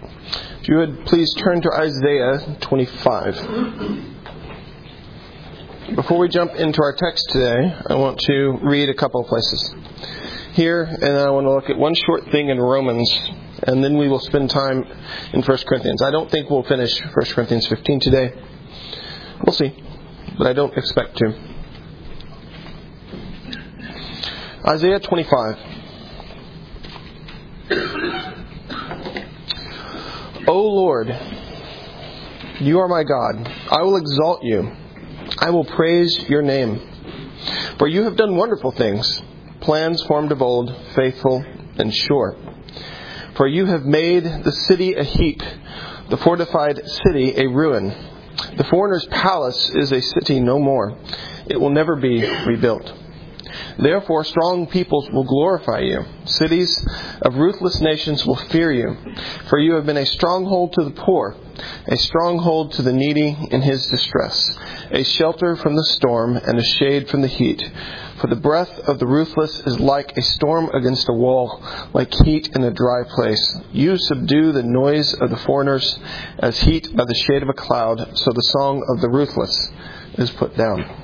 If you would please turn to Isaiah 25. Before we jump into our text today, I want to read a couple of places. Here, and I want to look at one short thing in Romans, and then we will spend time in 1 Corinthians. I don't think we'll finish 1 Corinthians 15 today. We'll see, but I don't expect to. Isaiah 25. O Lord, you are my God. I will exalt you. I will praise your name. For you have done wonderful things, plans formed of old, faithful and sure. For you have made the city a heap, the fortified city a ruin. The foreigner's palace is a city no more. It will never be rebuilt. Therefore, strong peoples will glorify you. Cities of ruthless nations will fear you. For you have been a stronghold to the poor, a stronghold to the needy in his distress, a shelter from the storm and a shade from the heat. For the breath of the ruthless is like a storm against a wall, like heat in a dry place. You subdue the noise of the foreigners as heat by the shade of a cloud, so the song of the ruthless is put down.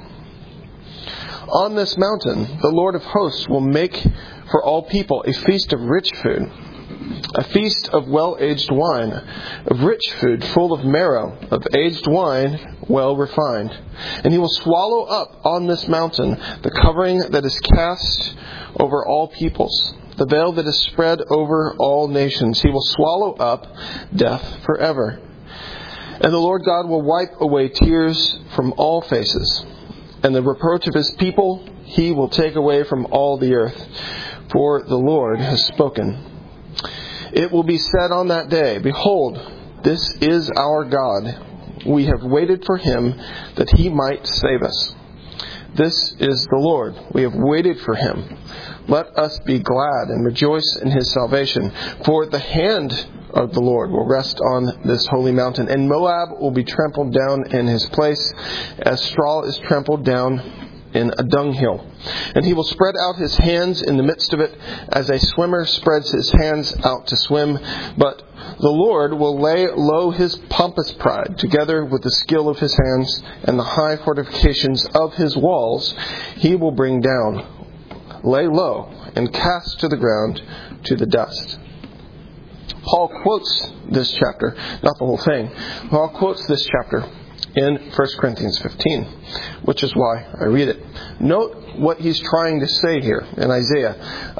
On this mountain, the Lord of hosts will make for all people a feast of rich food, a feast of well-aged wine, of rich food full of marrow, of aged wine well refined. And he will swallow up on this mountain the covering that is cast over all peoples, the veil that is spread over all nations. He will swallow up death forever. And the Lord God will wipe away tears from all faces. And the reproach of his people he will take away from all the earth. For the Lord has spoken. It will be said on that day, Behold, this is our God. We have waited for him that he might save us. This is the Lord. We have waited for him. Let us be glad and rejoice in his salvation. For the hand of the Lord will rest on this holy mountain, and Moab will be trampled down in his place, as straw is trampled down in a dunghill. And he will spread out his hands in the midst of it, as a swimmer spreads his hands out to swim. But the Lord will lay low his pompous pride, together with the skill of his hands, and the high fortifications of his walls he will bring down, lay low, and cast to the ground to the dust. Paul quotes this chapter, not the whole thing. Paul quotes this chapter in 1 Corinthians 15, which is why I read it. Note what he's trying to say here in Isaiah.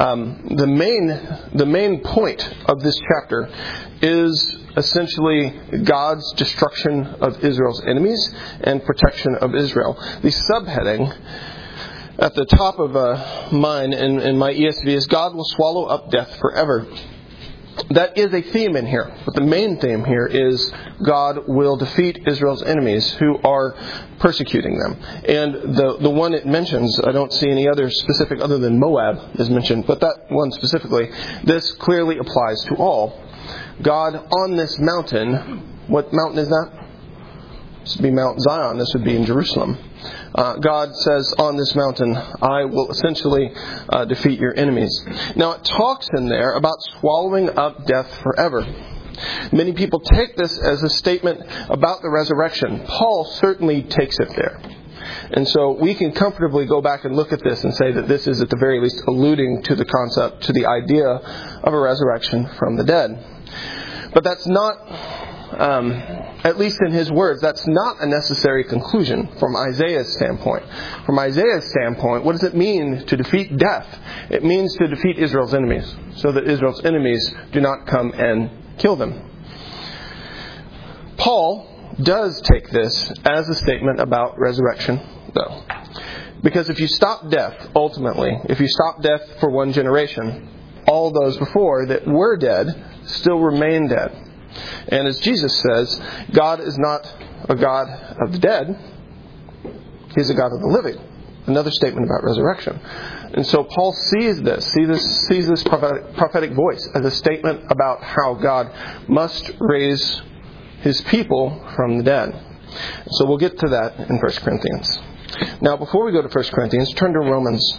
The main point of this chapter is essentially God's destruction of Israel's enemies and protection of Israel. The subheading at the top of mine in my ESV is God will swallow up death forever. That is a theme in here, but the main theme here is God will defeat Israel's enemies who are persecuting them. And the one it mentions, I don't see any other specific other than Moab is mentioned, but that one specifically, this clearly applies to all. God on this mountain, what mountain is that? This would be Mount Zion, this would be in Jerusalem. God says, on this mountain, I will essentially defeat your enemies. Now, it talks in there about swallowing up death forever. Many people take this as a statement about the resurrection. Paul certainly takes it there. And so we can comfortably go back and look at this and say that this is at the very least alluding to the concept, to the idea of a resurrection from the dead. But that's not... at least in his words, that's not a necessary conclusion from Isaiah's standpoint. From Isaiah's standpoint, what does it mean to defeat death? It means to defeat Israel's enemies, so that Israel's enemies do not come and kill them. Paul does take this as a statement about resurrection, though. Because if you stop death, ultimately, if you stop death for one generation, all those before that were dead still remain dead. And as Jesus says, God is not a God of the dead. He's a God of the living. Another statement about resurrection. And so Paul sees this prophetic voice as a statement about how God must raise his people from the dead. So we'll get to that in 1 Corinthians. Now, before we go to 1 Corinthians, turn to Romans.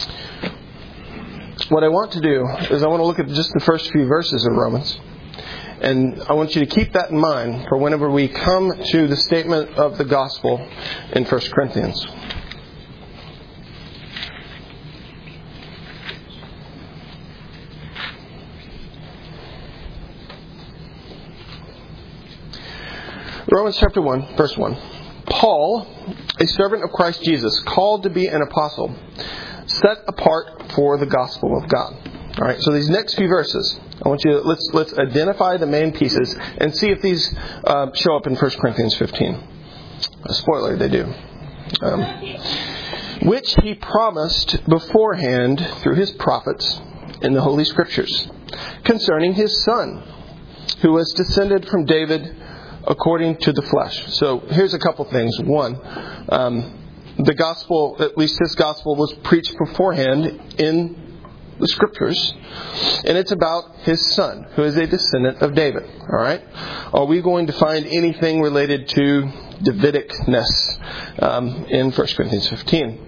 What I want to do is I want to look at just the first few verses of Romans. And I want you to keep that in mind for whenever we come to the statement of the gospel in 1 Corinthians. Romans chapter 1, verse 1. Paul, a servant of Christ Jesus, called to be an apostle, set apart for the gospel of God. All right. So these next few verses, I want you to let's identify the main pieces and see if these show up in 1 Corinthians 15. Spoiler, they do. Which he promised beforehand through his prophets in the Holy Scriptures, concerning his Son, who was descended from David according to the flesh. So here's a couple things. One, the gospel, at least his gospel, was preached beforehand in the Scriptures, and it's about his Son, who is a descendant of David. All right? Are we going to find anything related to Davidicness in 1 Corinthians 15?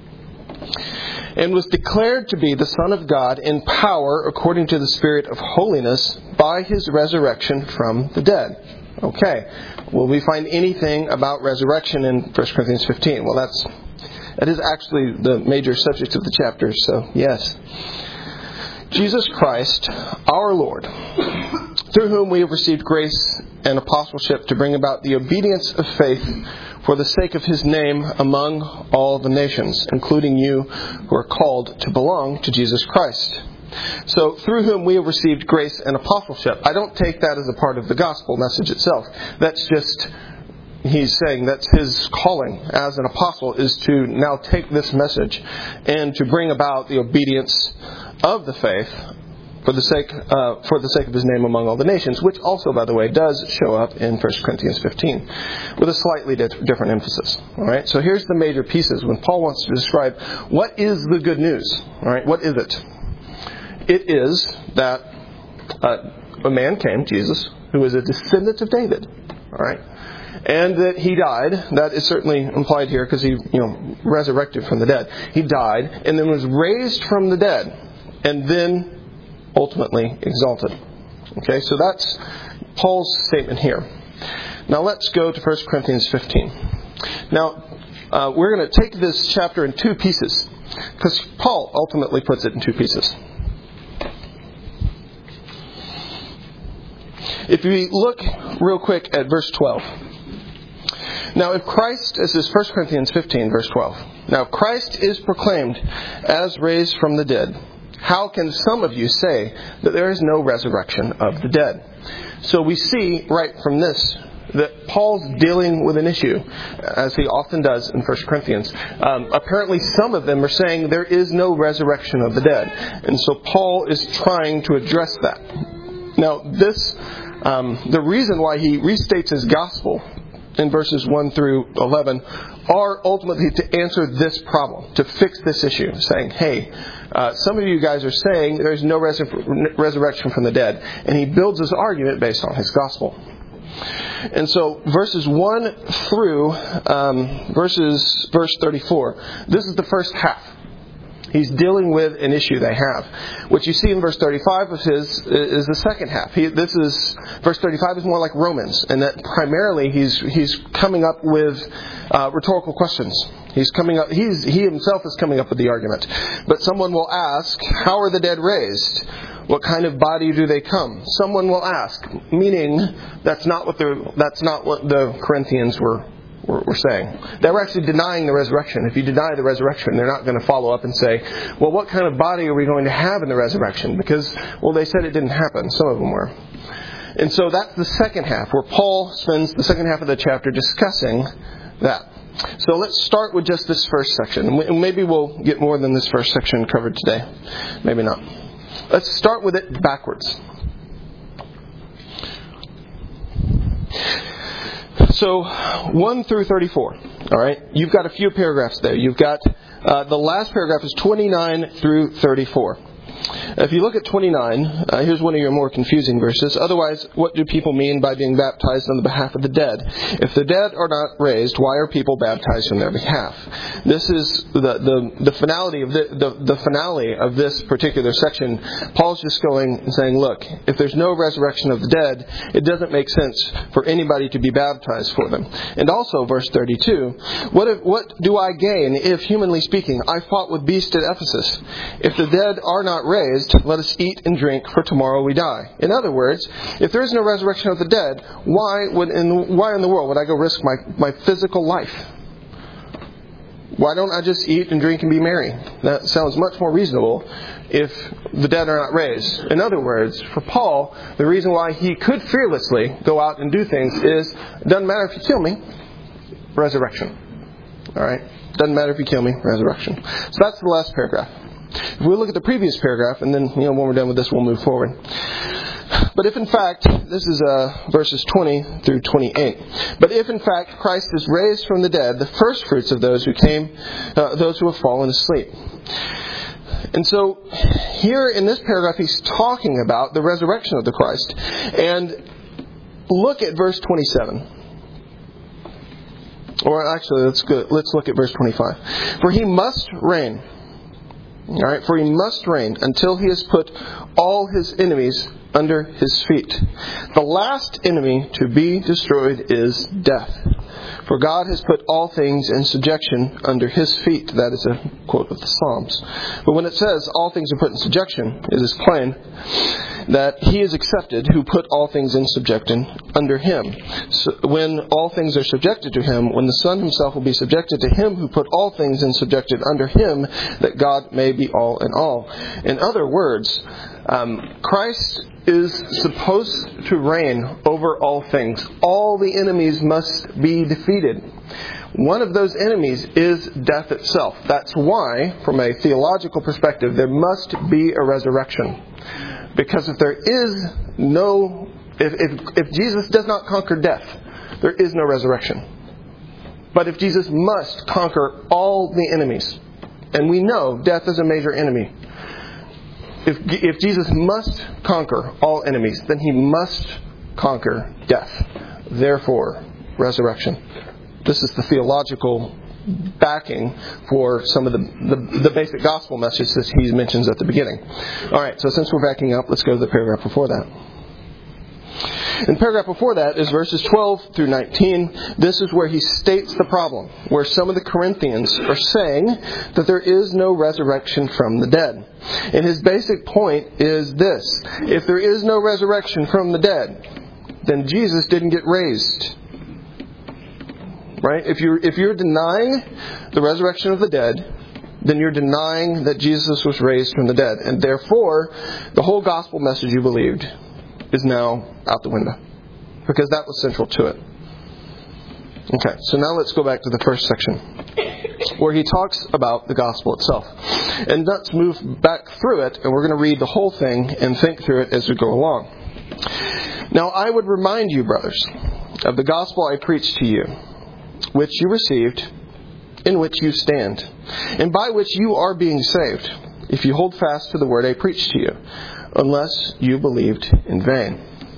And was declared to be the Son of God in power according to the Spirit of holiness by his resurrection from the dead. Okay. Will we find anything about resurrection in 1 Corinthians 15? Well, that is actually the major subject of the chapter, so yes. Jesus Christ, our Lord, through whom we have received grace and apostleship to bring about the obedience of faith for the sake of his name among all the nations, including you who are called to belong to Jesus Christ. So, through whom we have received grace and apostleship. I don't take that as a part of the gospel message itself. That's just, he's saying that's his calling as an apostle, is to now take this message and to bring about the obedience of the faith for the sake of his name among all the nations, which also, by the way, does show up in 1 Corinthians 15 with a slightly different emphasis. All right. So here's the major pieces when Paul wants to describe what is the good news. All right. What is it? It is that a man came, Jesus, who is a descendant of David. All right. And that he died. That is certainly implied here because he, resurrected from the dead. He died and then was raised from the dead and then ultimately exalted. Okay, so that's Paul's statement here. Now let's go to 1 Corinthians 15. Now, we're going to take this chapter in two pieces because Paul ultimately puts it in two pieces. If we look real quick at verse 12. Now, if Christ, this is 1 Corinthians 15, verse 12. Now, if Christ is proclaimed as raised from the dead, how can some of you say that there is no resurrection of the dead? So we see right from this that Paul's dealing with an issue, as he often does in 1 Corinthians. Apparently some of them are saying there is no resurrection of the dead. And so Paul is trying to address that. Now, the reason why he restates his gospel in verses 1 through 11 are ultimately to answer this problem, to fix this issue, saying, hey, some of you guys are saying there's no resurrection from the dead. And he builds his argument based on his gospel. And so verses 1 through verse 34, this is the first half. He's dealing with an issue they have. What you see in verse 35 of his is the second half. Verse 35 is more like Romans, and that primarily he's coming up with rhetorical questions. He himself is coming up with the argument. But someone will ask, how are the dead raised? What kind of body do they come? Someone will ask, meaning that's not what the Corinthians were saying. They were actually denying the resurrection. If you deny the resurrection, they're not going to follow up and say, well, what kind of body are we going to have in the resurrection? Because, they said it didn't happen. Some of them were. And so that's the second half, where Paul spends the second half of the chapter discussing that. So let's start with just this first section. And maybe we'll get more than this first section covered today. Maybe not. Let's start with it backwards. So 1 through 34, all right? You've got a few paragraphs there. You've got the last paragraph is 29 through 34. If you look at 29, here's one of your more confusing verses. Otherwise, what do people mean by being baptized on the behalf of the dead? If the dead are not raised, why are people baptized on their behalf? This is the finality of the finale of this particular section. Paul's just going and saying, look, if there's no resurrection of the dead, it doesn't make sense for anybody to be baptized for them. And also, verse 32, what do I gain if, humanly speaking, I fought with beasts at Ephesus? If the dead are not raised, let us eat and drink, for tomorrow we die. In other words, if there is no resurrection of the dead, why in the world would I go risk my physical life? Why don't I just eat and drink and be merry? That sounds much more reasonable if the dead are not raised. In other words, for Paul, the reason why he could fearlessly go out and do things is, it doesn't matter if you kill me, resurrection. Alright? Doesn't matter if you kill me, resurrection. So that's the last paragraph. If we look at the previous paragraph, and then when we're done with this, we'll move forward. But if in fact, this is verses 20 through 28. But if in fact Christ is raised from the dead, the first fruits of those who have fallen asleep. And so here in this paragraph, he's talking about the resurrection of the Christ. And look at verse 27. Or actually, let's look at verse 25. For he must reign. All right, for he must reign until he has put all his enemies under his feet. The last enemy to be destroyed is death. For God has put all things in subjection under his feet. That is a quote of the Psalms. But when it says all things are put in subjection, it is plain that he is accepted who put all things in subjection under him. So when all things are subjected to him, when the Son himself will be subjected to him who put all things in subjection under him, that God may be all in all. In other words, Christ is supposed to reign over all things. All the enemies must be defeated. One of those enemies is death itself. That's why, from a theological perspective, there must be a resurrection. Because if there is no, if Jesus does not conquer death, there is no resurrection. But if Jesus must conquer all the enemies, and we know death is a major enemy, if Jesus must conquer all enemies, then he must conquer death. Therefore, resurrection. This is the theological backing for some of the basic gospel messages that he mentions at the beginning. Alright, so since we're backing up, let's go to the paragraph before that. In the paragraph before that is verses 12 through 19. This is where he states the problem, where some of the Corinthians are saying that there is no resurrection from the dead. And his basic point is this: if there is no resurrection from the dead, then Jesus didn't get raised. Right? If you're denying the resurrection of the dead, then you're denying that Jesus was raised from the dead. And therefore, the whole gospel message you believed is now out the window. Because that was central to it. Okay, so now let's go back to the first section, where he talks about the gospel itself. And let's move back through it, and we're going to read the whole thing and think through it as we go along. Now I would remind you, brothers, of the gospel I preached to you, which you received, in which you stand, and by which you are being saved, if you hold fast to the word I preached to you, unless you believed in vain.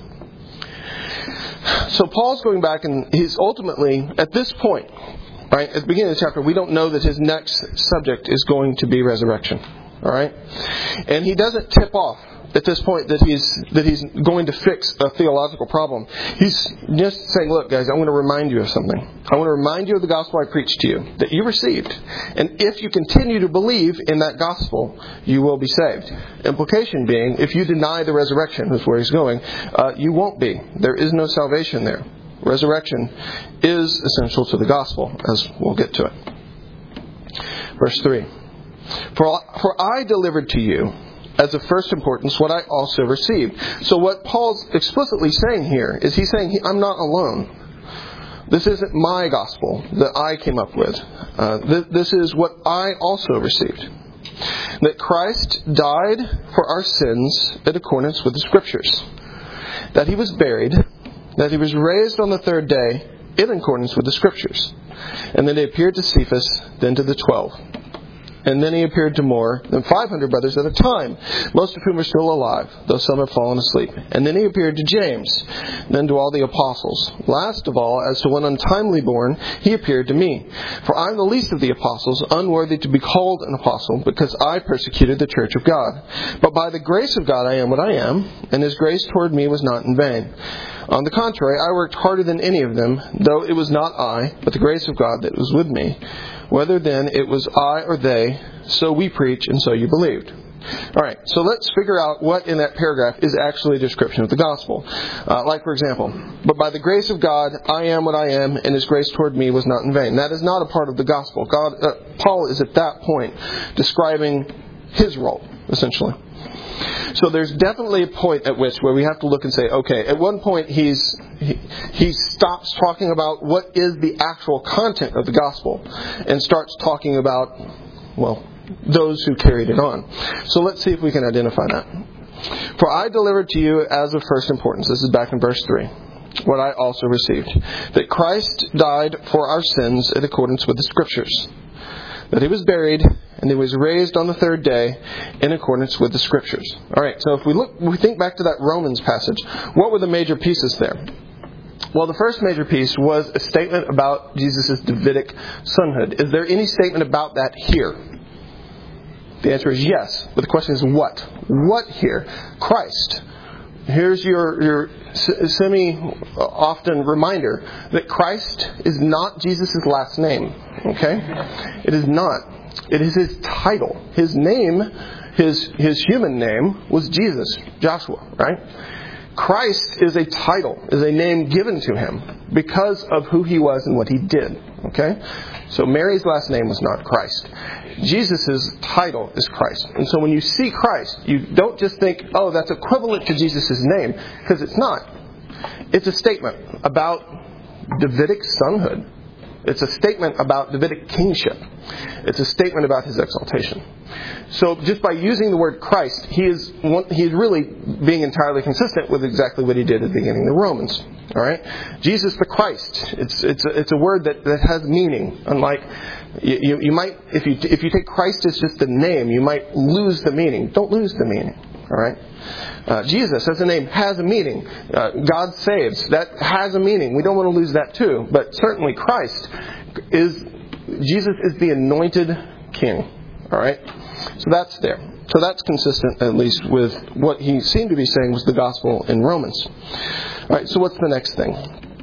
So Paul's going back, and he's ultimately, at this point, right, at the beginning of the chapter, we don't know that his next subject is going to be resurrection. Alright? And he doesn't tip off at this point that he's going to fix a theological problem. He's just saying, look guys, I want to remind you of something. I want to remind you of the gospel I preached to you, that you received. And if you continue to believe in that gospel, you will be saved. Implication being, if you deny the resurrection, that's where he's going, you won't be. There is no salvation there. Resurrection is essential to the gospel, as we'll get to it. Verse 3. For I delivered to you as of first importance what I also received. So what Paul's explicitly saying here is he's saying, I'm not alone. This isn't my gospel that I came up with. This is what I also received. That Christ died for our sins in accordance with the Scriptures. That he was buried. That he was raised on the third day in accordance with the Scriptures. And then he appeared to Cephas, then to the 12. and then he appeared to more than 500 brothers at a time, most of whom are still alive, though some have fallen asleep. And then he appeared to James, then to all the apostles. Last of all, as to one untimely born, he appeared to me. For I am the least of the apostles, unworthy to be called an apostle, because I persecuted the church of God. But by the grace of God I am what I am, and his grace toward me was not in vain. On the contrary, I worked harder than any of them, though it was not I, but the grace of God that was with me. Whether then it was I or they, so we preach, and so you believed. Alright, so let's figure out what in that paragraph is actually a description of the gospel. Like, for example, but by the grace of God, I am what I am, and his grace toward me was not in vain. That is not a part of the gospel. Paul is at that point describing his role, essentially. So there's definitely a point at which where we have to look and say, okay, at one point he stops talking about what is the actual content of the gospel and starts talking about, well, those who carried it on. So let's see if we can identify that. For I delivered to you as of first importance, this is back in verse 3, what I also received, that Christ died for our sins in accordance with the Scriptures, that he was buried, and he was raised on the third day in accordance with the Scriptures. Alright, so if we think back to that Romans passage, what were the major pieces there? Well, the first major piece was a statement about Jesus' Davidic sonhood. Is there any statement about that here? The answer is yes, but the question is what? What here? Christ. Here's your semi-often reminder that Christ is not Jesus' last name. Okay? It is not. It is his title. His name, his human name, was Jesus, Joshua, right? Christ is a title, is a name given to him because of who he was and what he did. Okay? So Mary's last name was not Christ. Jesus' title is Christ. And so when you see Christ, you don't just think, oh, that's equivalent to Jesus' name, because it's not. It's a statement about Davidic sonhood. It's a statement about Davidic kingship. It's a statement about his exaltation. So just by using the word Christ, he is really being entirely consistent with exactly what he did at the beginning of the Romans. All right, Jesus the Christ. It's a word that has meaning. Unlike you might, if you take Christ as just the name, you might lose the meaning. Don't lose the meaning. All right. Jesus as a name has a meaning. God saves. That has a meaning. We don't want to lose that too. But certainly Jesus is the anointed king. All right. So that's there. So that's consistent at least with what he seemed to be saying was the gospel in Romans. All right. So what's the next thing?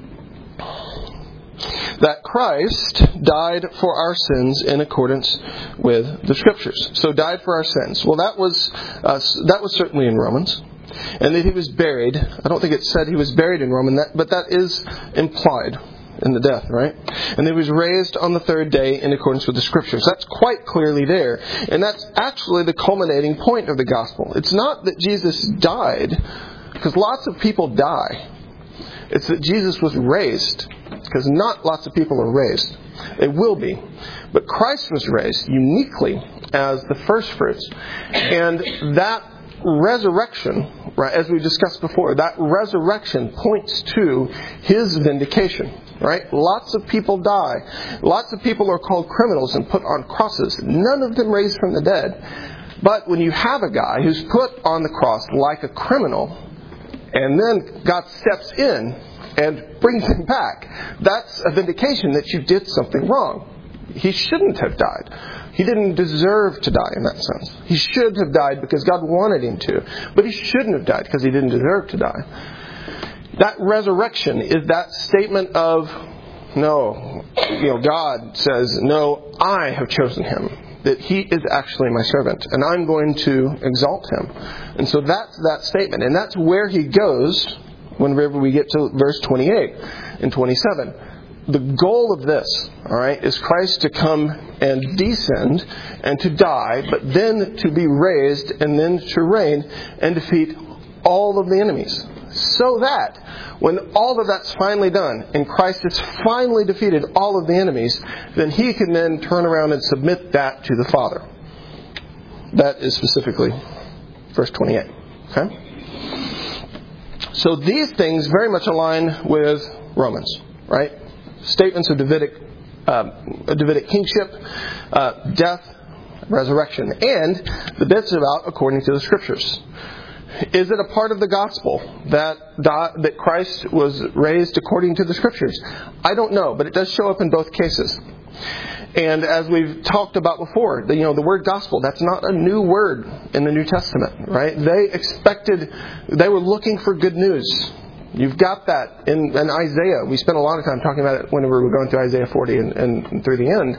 That Christ died for our sins in accordance with the Scriptures. So died for our sins. Well, that was certainly in Romans. And that he was buried. I don't think it said he was buried in Rome, but that is implied in the death, right? And he was raised on the third day in accordance with the Scriptures. That's quite clearly there. And that's actually the culminating point of the gospel. It's not that Jesus died, because lots of people die. It's that Jesus was raised, because not lots of people are raised. They will be. But Christ was raised uniquely as the first fruits. And that resurrection, right, as we discussed before, that resurrection points to his vindication. Right? Lots of people die. Lots of people are called criminals and put on crosses. None of them raised from the dead. But when you have a guy who's put on the cross like a criminal, and then God steps in and brings him back, that's a vindication that you did something wrong. He shouldn't have died. He didn't deserve to die in that sense. He should have died because God wanted him to. But he shouldn't have died because he didn't deserve to die. That resurrection is that statement of, no, God says, no, I have chosen him. That he is actually my servant, and I'm going to exalt him. And so that's that statement. And that's where he goes whenever we get to verse 28 and 27. The goal of this, all right, is Christ to come and descend and to die, but then to be raised and then to reign and defeat all of the enemies. So that when all of that's finally done and Christ has finally defeated all of the enemies, then he can then turn around and submit that to the Father. That is specifically verse 28. Okay? So these things very much align with Romans, right? Statements of Davidic kingship, death, resurrection, and the bits about according to the Scriptures. Is it a part of the gospel that Christ was raised according to the Scriptures? I don't know, but it does show up in both cases. And as we've talked about before, the word gospel, that's not a new word in the New Testament, right? They were looking for good news. You've got that in Isaiah. We spent a lot of time talking about it when we were going through Isaiah 40 and through the end.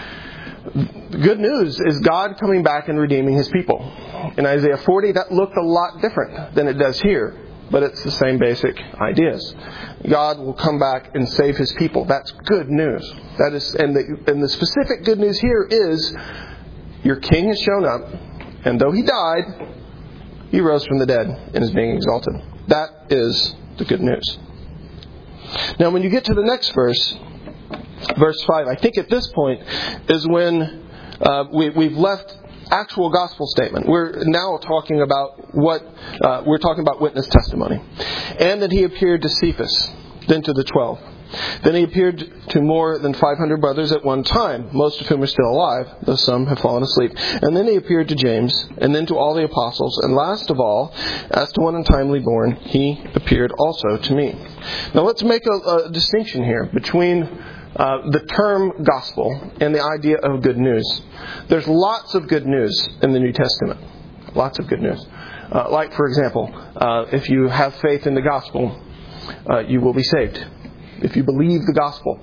Good news is God coming back and redeeming His people. In Isaiah 40, that looked a lot different than it does here, but it's the same basic ideas. God will come back and save His people. That's good news. That is, and the specific good news here is your King has shown up, and though He died, He rose from the dead and is being exalted. That is the good news. Now, when you get to the next verse, verse 5, I think at this point is when we've left actual gospel statement. We're now talking about we're talking about witness testimony. And that He appeared to Cephas, then to the 12. Then He appeared to more than 500 brothers at one time, most of whom are still alive, though some have fallen asleep. And then He appeared to James, and then to all the apostles. And last of all, as to one untimely born, He appeared also to me. Now let's make a distinction here between the term gospel and the idea of good news. There's lots of good news in the New Testament. Lots of good news. Like, for example, if you have faith in the gospel, you will be saved. If you believe the gospel,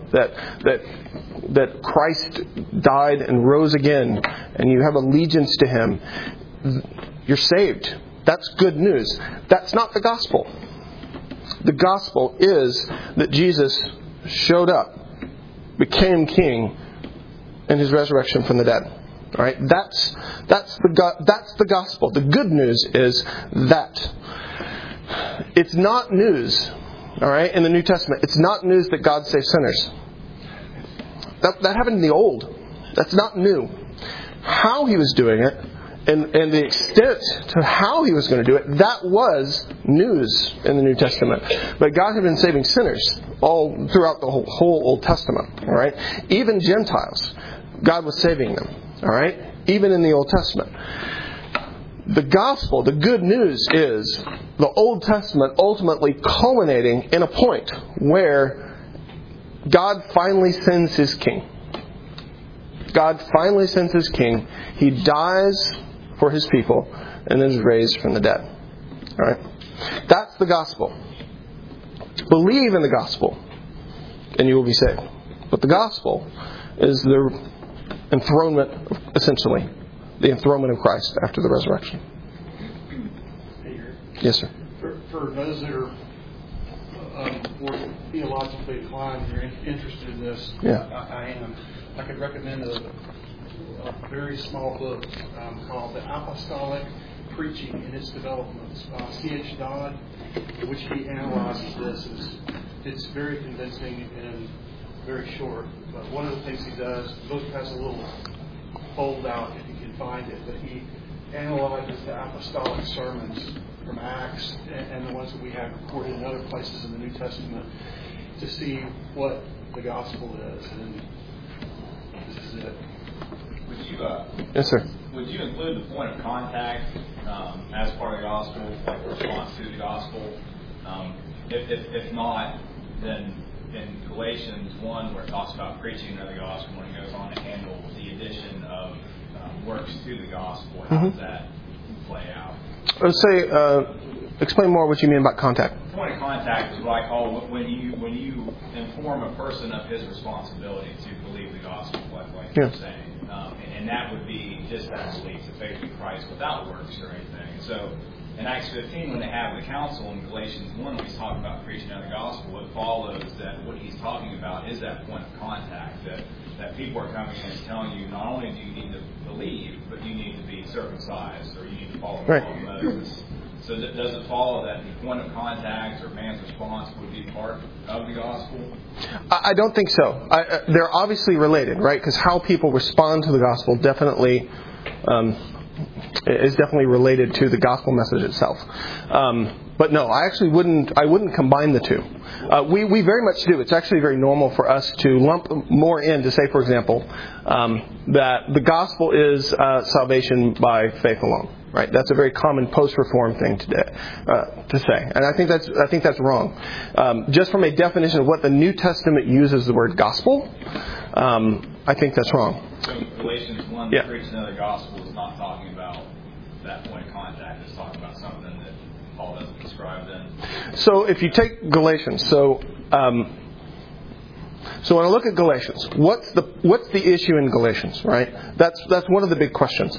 that Christ died and rose again, and you have allegiance to Him, you're saved. That's good news. That's not the gospel. The gospel is that Jesus showed up, became king, and His resurrection from the dead. All right, that's the gospel. The good news is that it's not news. All right, in the New Testament, it's not news that God saves sinners. That happened in the Old. That's not new. How He was doing it, and the extent to how He was going to do it, that was news in the New Testament. But God had been saving sinners all throughout the whole Old Testament. All right, even Gentiles, God was saving them. All right, even in the Old Testament. The gospel, the good news is the Old Testament ultimately culminating in a point where God finally sends His King. God finally sends His King. He dies for His people and then is raised from the dead. All right? That's the gospel. Believe in the gospel and you will be saved. But the gospel is the enthronement, essentially. The enthronement of Christ after the resurrection. Peter? Yes, sir. For those that are more theologically inclined and are interested in this, yeah. I am. I could recommend a very small book called The Apostolic Preaching and Its Developments by C.H. Dodd, which he analyzes this. It's very convincing and very short. But one of the things he does, the book has a little fold out if you can find it, but he analyzes the apostolic sermons from Acts and the ones that we have recorded in other places in the New Testament to see what the gospel is. And this is it. Would you, yes, sir. Would you include the point of contact as part of the gospel, like response to the gospel? If not, then in Galatians 1, where it talks about preaching of the gospel, when it goes on to handle the addition of works to the gospel, how does that play out? Let's say, explain more what you mean about contact. The point of contact is like, when you inform a person of his responsibility to believe the gospel, like you're saying. And that would be just actually to faith in Christ without works or anything. So in Acts 15, when they have the council, in Galatians 1, when he's talking about preaching of the gospel, it follows that what he's talking about is that point of contact, that people are coming in and telling you not only do you need to believe, but you need to be circumcised or you need to follow the law of Moses. So does it follow that the point of contact or man's response would be part of the gospel? I don't think so. They're obviously related, right? Because how people respond to the gospel definitely is definitely related to the gospel message itself. But no, I wouldn't combine the two. We very much do. It's actually very normal for us to lump more in to say, for example, that the gospel is salvation by faith alone. Right? That's a very common post-reform thing to say, and I think that's wrong. Just from a definition of what the New Testament uses the word gospel, I think that's wrong. So Galatians 1, preach another gospel is not talking about that point of contact. It's talking about something that Paul doesn't describe then. So if you take Galatians, so when I look at Galatians, what's the issue in Galatians? Right? That's one of the big questions.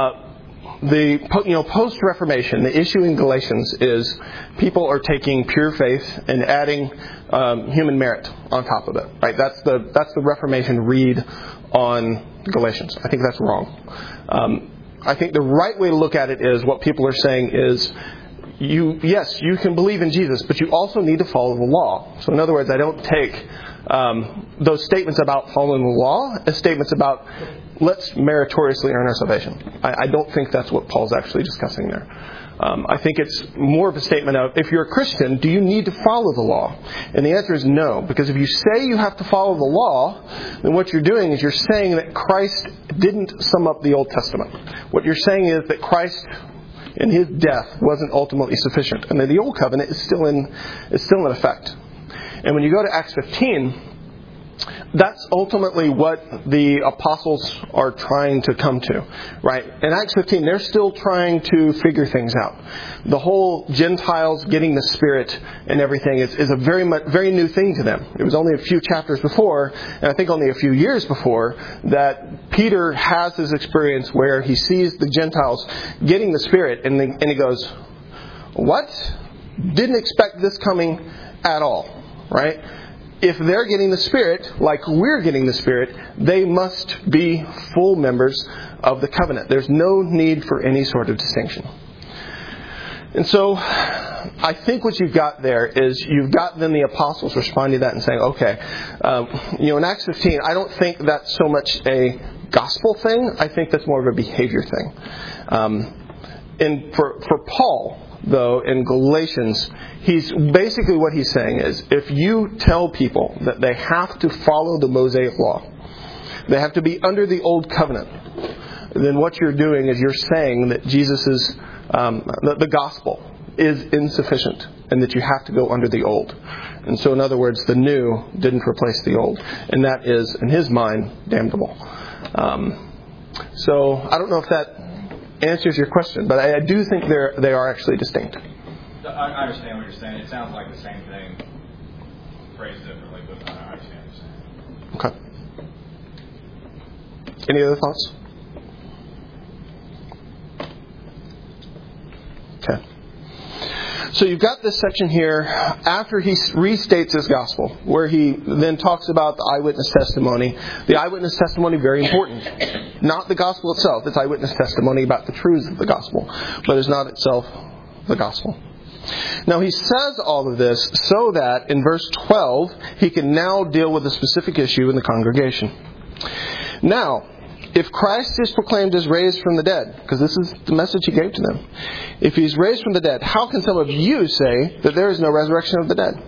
Post-Reformation, the issue in Galatians is people are taking pure faith and adding human merit on top of it. Right? That's the Reformation read on Galatians. I think that's wrong. I think the right way to look at it is what people are saying is, you can believe in Jesus, but you also need to follow the law. So in other words, I don't take those statements about following the law as statements about let's meritoriously earn our salvation. I don't think that's what Paul's actually discussing there. I think it's more of a statement of, if you're a Christian, do you need to follow the law? And the answer is no. Because if you say you have to follow the law, then what you're doing is you're saying that Christ didn't sum up the Old Testament. What you're saying is that Christ and His death wasn't ultimately sufficient. And that the Old Covenant is still in effect. And when you go to Acts 15, that's ultimately what the apostles are trying to come to, right? In Acts 15, they're still trying to figure things out. The whole Gentiles getting the Spirit and everything is a very new thing to them. It was only a few chapters before, and I think only a few years before, that Peter has his experience where he sees the Gentiles getting the Spirit, and he goes, "What? Didn't expect this coming at all," right? If they're getting the Spirit, like we're getting the Spirit, they must be full members of the covenant. There's no need for any sort of distinction. And so, I think what you've got there is you've got then the apostles responding to that and saying, okay, in Acts 15, I don't think that's so much a gospel thing. I think that's more of a behavior thing. And for Paul, though, in Galatians, what he's saying is, if you tell people that they have to follow the Mosaic law, they have to be under the Old Covenant, then what you're doing is you're saying that Jesus' the gospel is insufficient and that you have to go under the old. And so, in other words, the new didn't replace the old. And that is, in his mind, damnable. So, I don't know if that answers your question, but I do think they are actually distinct. I understand what you're saying. It sounds like the same thing, phrased differently, but I understand what you're saying. Okay. Any other thoughts? Okay. So you've got this section here after he restates his gospel, where he then talks about the eyewitness testimony. The eyewitness testimony, very important. Not the gospel itself. It's eyewitness testimony about the truths of the gospel, but it's not itself the gospel. Now he says all of this so that in verse 12 he can now deal with a specific issue in the congregation. Now, if Christ is proclaimed as raised from the dead, because this is the message he gave to them, if he's raised from the dead, how can some of you say that there is no resurrection of the dead?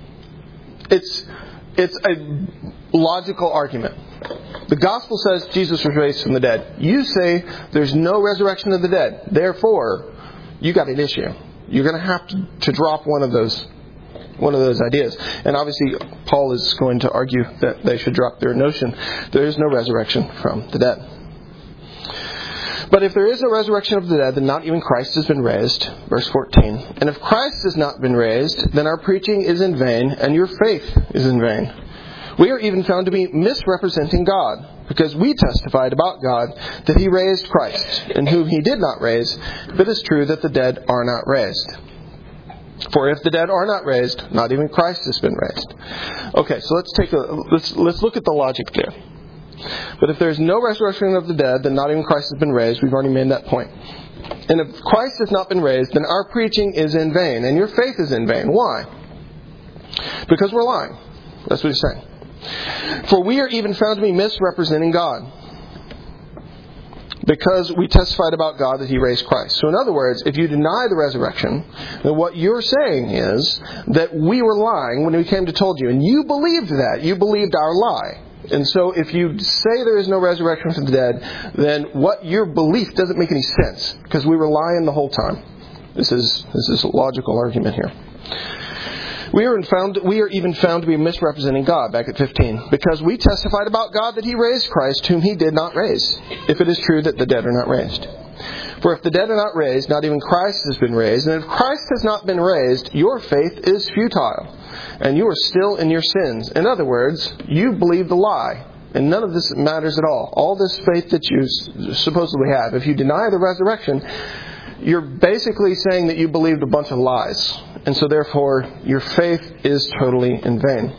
It's a logical argument. The gospel says Jesus was raised from the dead. You say there's no resurrection of the dead. Therefore, you got an issue. You're going to have to drop one of those ideas. And obviously, Paul is going to argue that they should drop their notion there is no resurrection from the dead. But if there is no resurrection of the dead, then not even Christ has been raised. Verse 14. And if Christ has not been raised, then our preaching is in vain, and your faith is in vain. We are even found to be misrepresenting God, because we testified about God that He raised Christ, and whom He did not raise, if it is true that the dead are not raised. For if the dead are not raised, not even Christ has been raised. Okay, so let's look at the logic there. But if there is no resurrection of the dead, then not even Christ has been raised. We've already made that point. And if Christ has not been raised, then our preaching is in vain, and your faith is in vain. Why? Because we're lying. That's what he's saying. For we are even found to be misrepresenting God. because we testified about God that He raised Christ. So in other words, if you deny the resurrection, then what you're saying is that we were lying when we came to told you. And you believed that. You believed our lie. And so if you say there is no resurrection from the dead, then what your belief doesn't make any sense, because we were lying the whole time. This is a logical argument here. We are even found to be misrepresenting God, back at 15, because we testified about God that He raised Christ, whom He did not raise, if it is true that the dead are not raised. For if the dead are not raised, not even Christ has been raised. And if Christ has not been raised, your faith is futile, and you are still in your sins. In other words, you believe the lie, and none of this matters at all. All this faith that you supposedly have, if you deny the resurrection, you're basically saying that you believed a bunch of lies. And so therefore, your faith is totally in vain.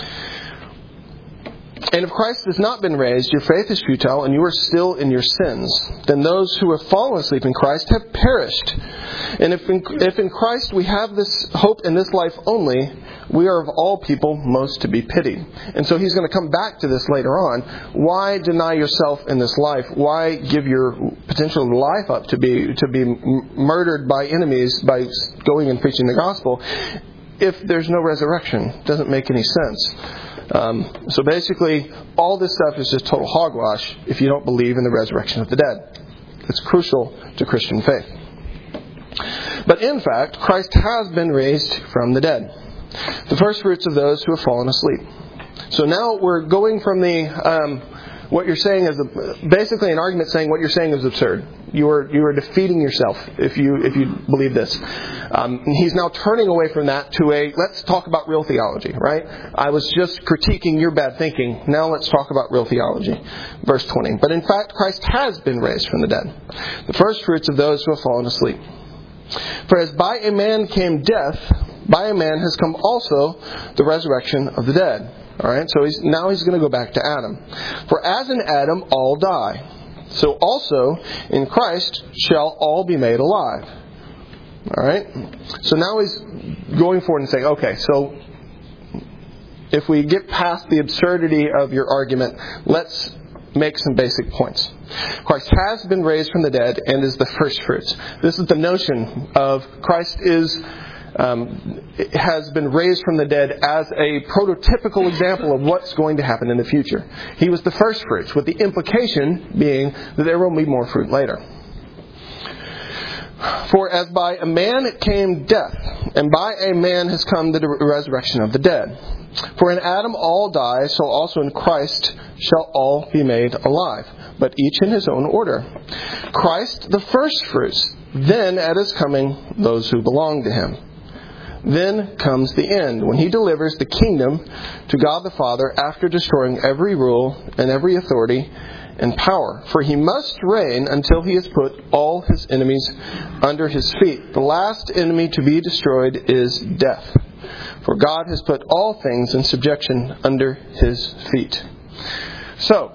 And if Christ has not been raised, your faith is futile, and you are still in your sins. Then those who have fallen asleep in Christ have perished. And if in Christ we have this hope in this life only, we are of all people most to be pitied. And so he's going to come back to this later on. Why deny yourself in this life? Why give your potential life up to be murdered by enemies by going and preaching the gospel if there's no resurrection? It doesn't make any sense. So basically, all this stuff is just total hogwash if you don't believe in the resurrection of the dead. It's crucial to Christian faith. But in fact, Christ has been raised from the dead, the first fruits of those who have fallen asleep. So now we're going from what you're saying is basically an argument saying what you're saying is absurd. You are defeating yourself if you believe this. He's now turning away from that to let's talk about real theology, right? I was just critiquing your bad thinking. Now let's talk about real theology. Verse 20. But in fact, Christ has been raised from the dead, the first fruits of those who have fallen asleep. For as by a man came death, by a man has come also the resurrection of the dead. All right, so he's going to go back to Adam. For as in Adam all die, so also in Christ shall all be made alive. All right, so now he's going forward and saying, okay, so if we get past the absurdity of your argument, let's make some basic points. Christ has been raised from the dead and is the first fruits. This is the notion of Christ has been raised from the dead as a prototypical example of what's going to happen in the future. He was the first fruits, with the implication being that there will be more fruit later. For as by a man came death, and by a man has come the resurrection of the dead. For in Adam all die, so also in Christ shall all be made alive, but each in his own order. Christ the first fruits, then at his coming those who belong to him. Then comes the end, when he delivers the kingdom to God the Father after destroying every rule and every authority and power. For he must reign until he has put all his enemies under his feet. The last enemy to be destroyed is death. For God has put all things in subjection under his feet. So,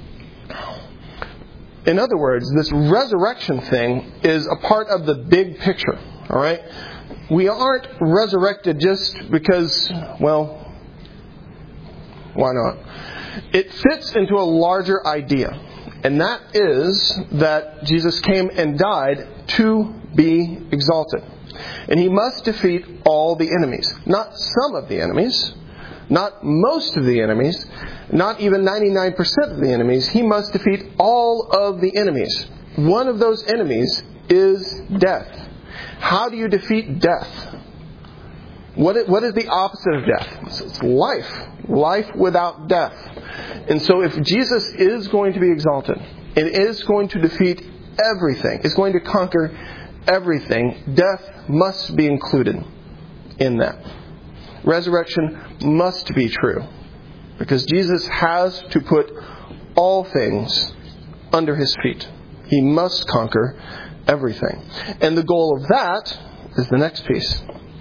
in other words, this resurrection thing is a part of the big picture. All right? We aren't resurrected just because, well, why not? It fits into a larger idea. And that is that Jesus came and died to be exalted. And he must defeat all the enemies. Not some of the enemies. Not most of the enemies. Not even 99% of the enemies. He must defeat all of the enemies. One of those enemies is death. How do you defeat death? What is the opposite of death? It's life. Life without death. And so if Jesus is going to be exalted, and is going to defeat everything, is going to conquer everything, death must be included in that. Resurrection must be true. Because Jesus has to put all things under his feet. He must conquer everything. And the goal of that is the next piece.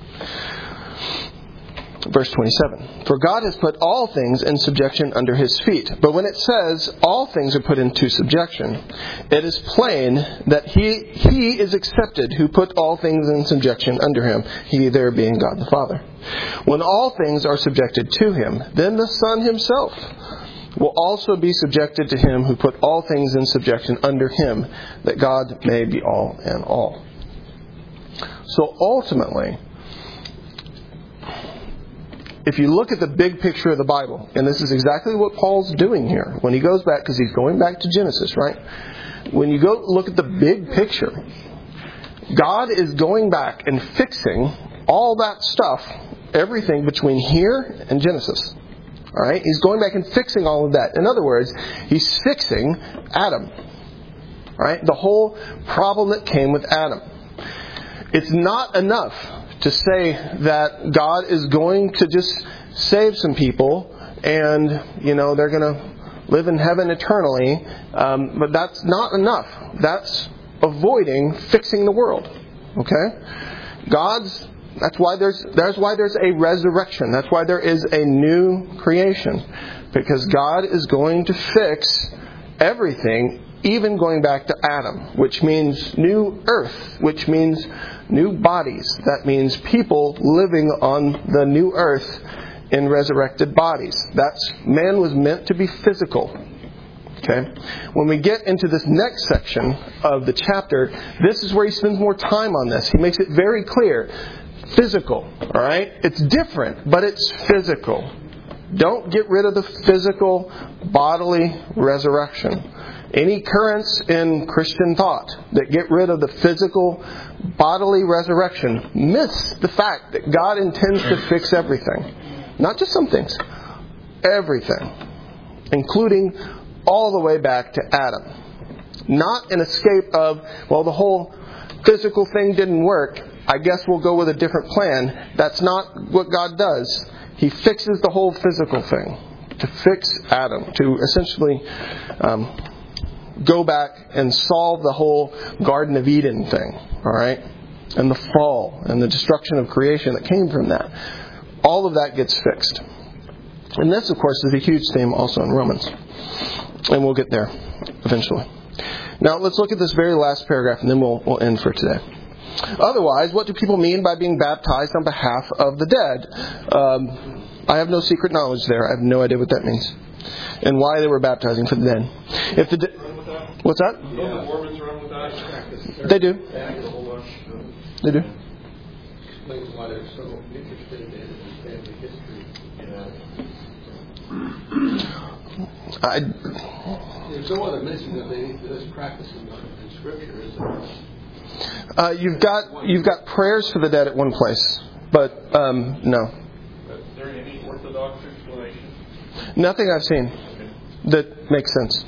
Verse 27. For God has put all things in subjection under his feet. But when it says all things are put into subjection, it is plain that he is accepted who put all things in subjection under him, he there being God the Father. When all things are subjected to him, then the Son himself will also be subjected to him who put all things in subjection under him, that God may be all in all. So ultimately, if you look at the big picture of the Bible, and this is exactly what Paul's doing here, when he goes back, because he's going back to Genesis, right? When you go look at the big picture, God is going back and fixing all that stuff, everything between here and Genesis. All right? He's going back and fixing all of that. In other words, he's fixing Adam. Right? The whole problem that came with Adam. It's not enough to say that God is going to just save some people and, they're going to live in heaven eternally. But that's not enough. That's avoiding fixing the world. Okay? That's why there's a resurrection. That's why there is a new creation. Because God is going to fix everything, even going back to Adam, which means new earth, which means new bodies. That means people living on the new earth in resurrected bodies. Man was meant to be physical. Okay? When we get into this next section of the chapter, this is where he spends more time on this. He makes it very clear. Physical, all right? It's different, but it's physical. Don't get rid of the physical bodily resurrection. Any currents in Christian thought that get rid of the physical bodily resurrection miss the fact that God intends to fix everything. Not just some things. Everything. Including all the way back to Adam. Not an escape of, the whole physical thing didn't work, I guess we'll go with a different plan. That's not what God does. He fixes the whole physical thing. To fix Adam. To essentially go back and solve the whole Garden of Eden thing. Alright? And the fall and the destruction of creation that came from that. All of that gets fixed. And this, of course, is a huge theme also in Romans. And we'll get there eventually. Now, let's look at this very last paragraph and then we'll end for today. Otherwise, what do people mean by being baptized on behalf of the dead? I have no secret knowledge there. I have no idea what that means. And why they were baptizing for the dead. What's that? They do. They do. Explains why they're so interested in family history. There's no other mention of this practice in Scripture, is there? You've got prayers for the dead at one place, but no. Is there any Orthodox explanation? Nothing I've seen that makes sense.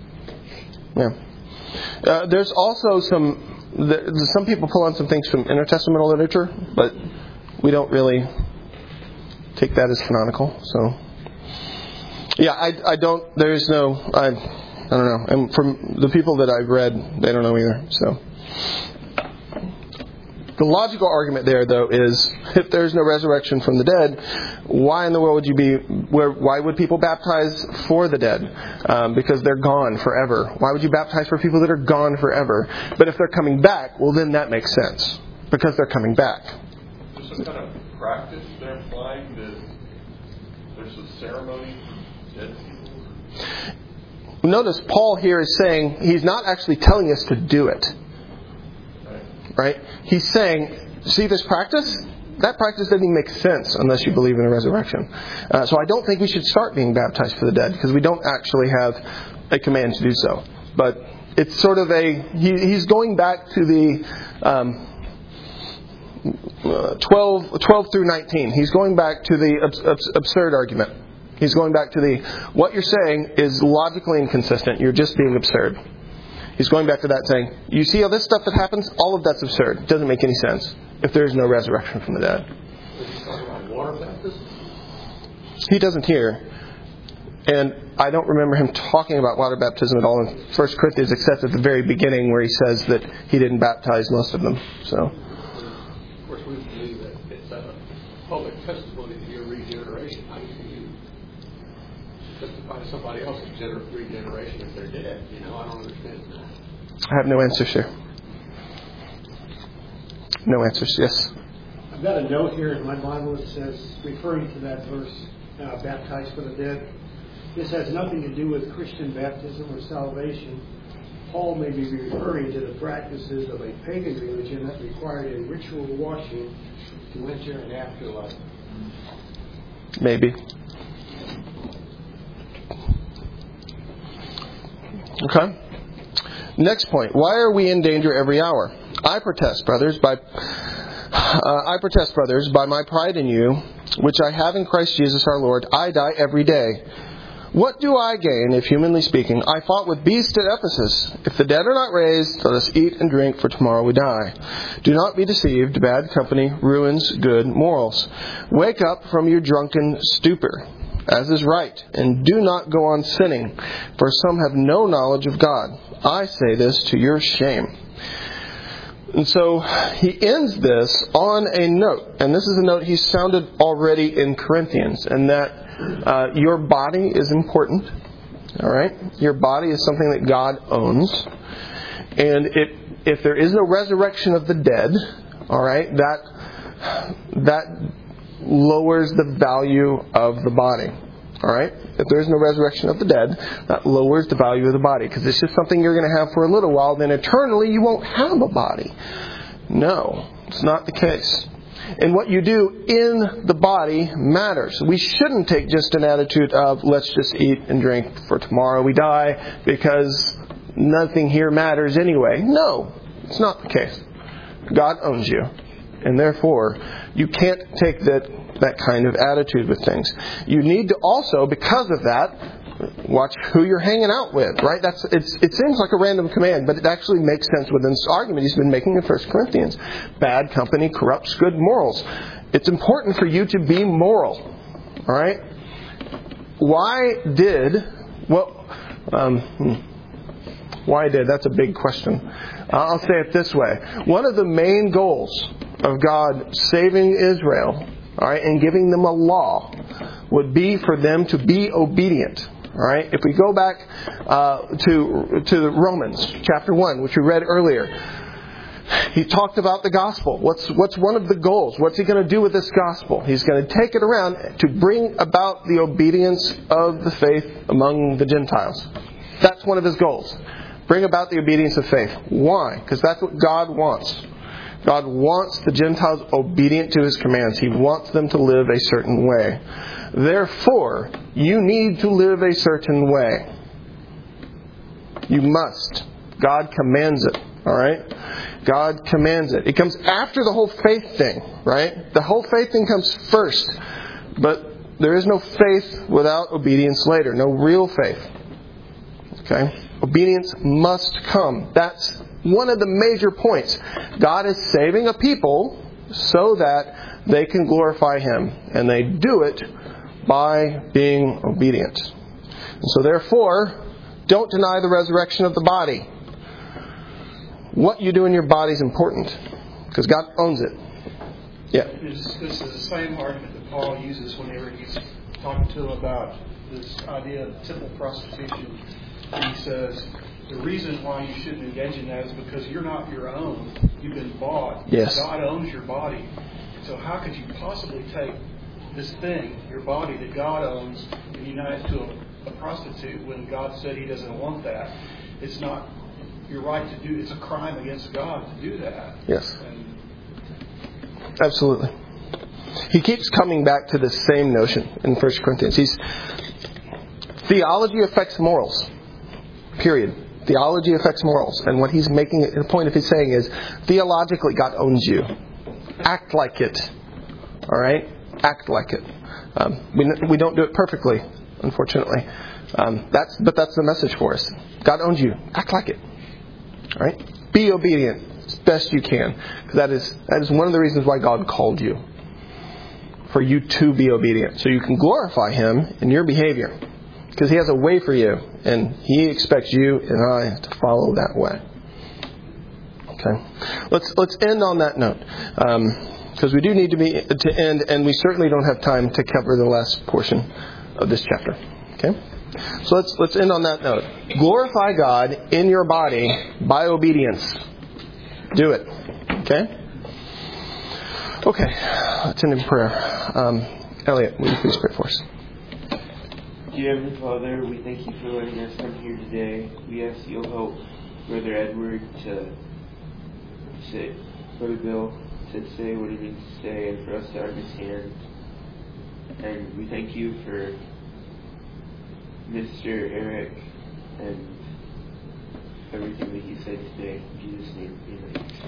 Yeah. There's also some people pull on some things from intertestamental literature, but we don't really take that as canonical. So, yeah, I don't. There's no. I don't know. And from the people that I've read, they don't know either. So. The logical argument there, though, is if there's no resurrection from the dead, why in the world why would people baptize for the dead? Because they're gone forever. Why would you baptize for people that are gone forever? But if they're coming back, well, then that makes sense. Because they're coming back. There's some kind of practice they're implying that there's a ceremony for dead people? Notice Paul here is saying he's not actually telling us to do it. Right? He's saying, see this practice? That practice doesn't even make sense unless you believe in a resurrection. So I don't think we should start being baptized for the dead because we don't actually have a command to do so. But it's sort of he's going back to the 12 through 19. He's going back to the absurd argument. He's going back to what you're saying is logically inconsistent. You're just being absurd. He's going back to that saying, you see all this stuff that happens? All of that's absurd. It doesn't make any sense if there is no resurrection from the dead. Does he talk about water baptism? He doesn't here. And I don't remember him talking about water baptism at all in 1 Corinthians except at the very beginning where he says that he didn't baptize most of them. So, of course, we believe that it's a public testimony to your regeneration. How can you testify to somebody else's regeneration if they're dead? I don't understand that. I have no answers here. No answers, yes. I've got a note here in my Bible that says, referring to that verse, baptized for the dead, this has nothing to do with Christian baptism or salvation. Paul may be referring to the practices of a pagan religion that required a ritual washing to enter an afterlife. Maybe. Okay. Next point. Why are we in danger every hour? I protest, brothers, by my pride in you, which I have in Christ Jesus our Lord. I die every day. What do I gain if, humanly speaking, I fought with beasts at Ephesus? If the dead are not raised, let us eat and drink, for tomorrow we die. Do not be deceived. Bad company ruins good morals. Wake up from your drunken stupor, as is right, and do not go on sinning, for some have no knowledge of God. I say this to your shame. And so he ends this on a note, and this is a note he sounded already in Corinthians, and that your body is important. All right, your body is something that God owns, and if there is no resurrection of the dead, all right, that lowers the value of the body. All right, if there is no resurrection of the dead, that lowers the value of the body, because it's just something you're going to have for a little while. Then eternally, you won't have a body. No, it's not the case. And what you do in the body matters. We shouldn't take just an attitude of, let's just eat and drink, for tomorrow we die, because nothing here matters anyway. No, it's not the case. God owns you. And therefore, you can't take that kind of attitude with things. You need to also, because of that, watch who you're hanging out with, right? It seems like a random command, but it actually makes sense within this argument he's been making in 1 Corinthians. Bad company corrupts good morals. It's important for you to be moral, all right? That's a big question. I'll say it this way. One of the main goals of God saving Israel, all right, and giving them a law would be for them to be obedient. All right. If we go back to Romans chapter 1, which we read earlier, he talked about the gospel. What's one of the goals? What's he going to do with this gospel? He's going to take it around to bring about the obedience of the faith among the Gentiles. That's one of his goals. Bring about the obedience of faith. Why? Because that's what God wants. God wants the Gentiles obedient to His commands. He wants them to live a certain way. Therefore, you need to live a certain way. You must. God commands it. All right? God commands it. It comes after the whole faith thing, right? The whole faith thing comes first. But there is no faith without obedience later. No real faith. Okay? Obedience must come. That's one of the major points. God is saving a people so that they can glorify Him. And they do it by being obedient. And so therefore, don't deny the resurrection of the body. What you do in your body is important. Because God owns it. Yeah. This is the same argument that Paul uses whenever he's talking to them about this idea of temple prostitution. He says, the reason why you shouldn't engage in that is because you're not your own. You've been bought. Yes. God owns your body. So how could you possibly take this thing, your body that God owns, and unite it to a prostitute when God said He doesn't want that? It's not your right to do. It's a crime against God to do that. Yes. Absolutely. He keeps coming back to the same notion in 1 Corinthians. Theology affects morals. Period. Theology affects morals. And what he's making, the point of his saying is, theologically, God owns you. Act like it. All right? Act like it. We don't do it perfectly, unfortunately. But that's the message for us. God owns you. Act like it. All right? Be obedient as best you can. Because that is one of the reasons why God called you. For you to be obedient. So you can glorify Him in your behavior. Because He has a way for you. And He expects you and I to follow that way. Okay. Let's end on that note. Because we do need to end. And we certainly don't have time to cover the last portion of this chapter. Okay. So let's end on that note. Glorify God in your body by obedience. Do it. Okay? Okay. Let's end in prayer. Elliot, will you please pray for us? Dear Heavenly Father, we thank you for letting us come here today. We ask you'll help Brother Edward Brother Bill to say what he needs to say, and for us to understand. And we thank you for Mr. Eric and everything that he said today. In Jesus' name, amen.